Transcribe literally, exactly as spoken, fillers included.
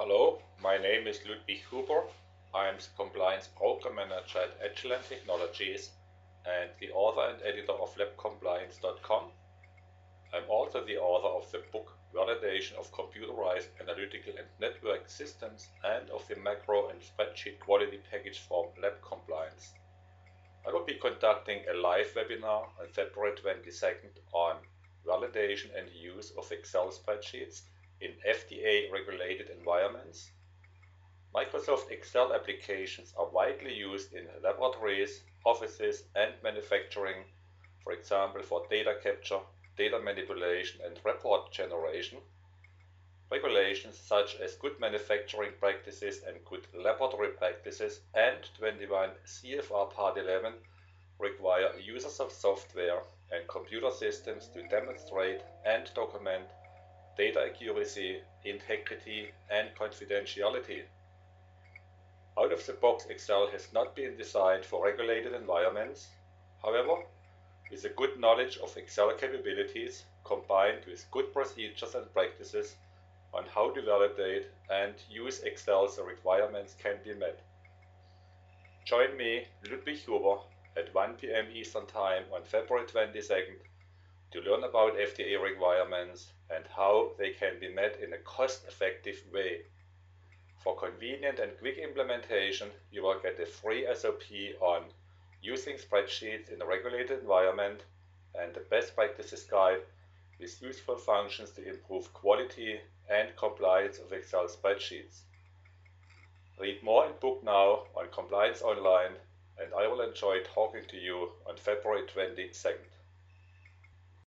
Hello, my name is Ludwig Huber. I'm the Compliance Program Manager at Agilent Technologies and the author and editor of lab compliance dot com. I'm also the author of the book Validation of Computerized Analytical and Network Systems and of the macro and spreadsheet quality package from Lab Compliance. I will be conducting a live webinar on February twenty-second on validation and use of Excel spreadsheets in F D A-regulated environments. Microsoft Excel applications are widely used in laboratories, offices, and manufacturing, for example for data capture, data manipulation, and report generation. Regulations such as good manufacturing practices and good laboratory practices and twenty-one C F R Part eleven require users of software and computer systems to demonstrate and document data accuracy, integrity, and confidentiality. Out-of-the-box Excel has not been designed for regulated environments. However, with a good knowledge of Excel capabilities combined with good procedures and practices on how to validate and use Excel so requirements can be met. Join me, Ludwig Huber, at one P M Eastern Time on February twenty-second to learn about F D A requirements and how they can be met in a cost-effective way. For convenient and quick implementation, you will get a free S O P on using spreadsheets in a regulated environment and a best practices guide with useful functions to improve quality and compliance of Excel spreadsheets. Read more and book now on Compliance Online, and I will enjoy talking to you on February twenty-second.